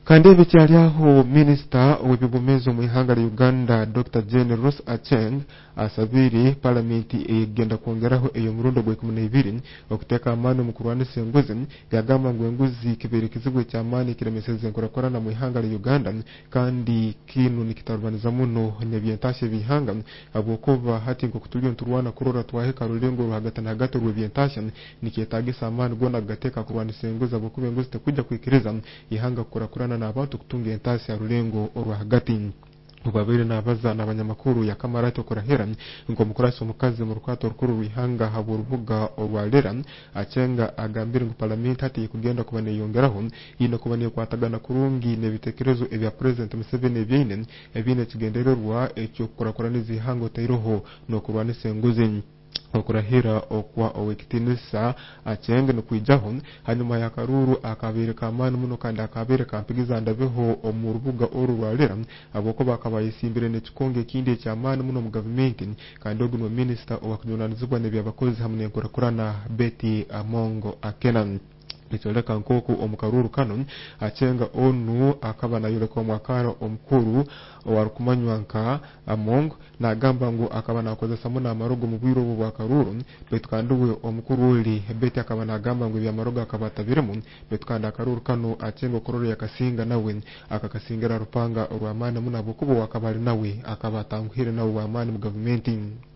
kandi bikyali aho minisita w'eby'obumeezi mu ihanga lya Uganda Dr. Jane Ross Acheng asabire palamenti egenda kwongeraho eyo murundo gwe 12 okuteeka amaani mu kulwanisa enguzi gagamba ngu enguzi kibeere kizibu eky'amaani kiremeseza enkurakurana mu ihanga lya Uganda kandi kino nikitarubaniza muno n'ebyentasya by'ihanga habwokuba hati nk'okutulyo nturwana kurora twahika rulengo rwagati na hagati rw'ebyentasya nikyetaagisa amaani gona gateeka kurwanisa enguzi habwokuba enguzi tekujja kwikiriza ihanga kukurakurana n'abantu kutunga entasya rulengo orwa hagati ubabere nabaza n'abanyamakuru ya kamarate okurahira nk'omukurasi omukazi mu rukwato rukuru rw'ihanga habo rubuga orwalera Achenga agambire ngu palamenti hati kugenda kuba neyongeraho ino kuba nekwatagana kurungi n'ebitekerezo ebya President Museveni ebyine kigendererwa ekyokukurakuraniza ihanga otairoho n'okurwanisa enguzi okurahira okwa owekitinisa Achenge nokwijaho hanyuma ya karuru akabere kamani muno kandi akabere kampigiza ndabeho omu rubuga oru rwalera aboko bakabayisimbire n'ekikonge kindi ekyamani muno mu government kandi oguno minister owakunyonanizibwa n'ebyabakozi hamwe n'enkurakurana Betty Amongo Akenan nikyoleka nk'oku omukaruru kano Achenga onu akaba nayoleka omwakara omukuru owarukumanywa nka Among nagamba ngu akaba nakozesa muno amarogo mu bwire obwo bwa karuru betu kandi we omukuru uli Betty akaba nagamba ngu ebyamarogo akaba atabiremu betu kandi akaruru kano Achenga okurora yakasinga nawe akakasingira rupanga orw'amaani muno habwokuba wakaba ali nawe akaba atanguhire nawe w'amaani mu gavumenti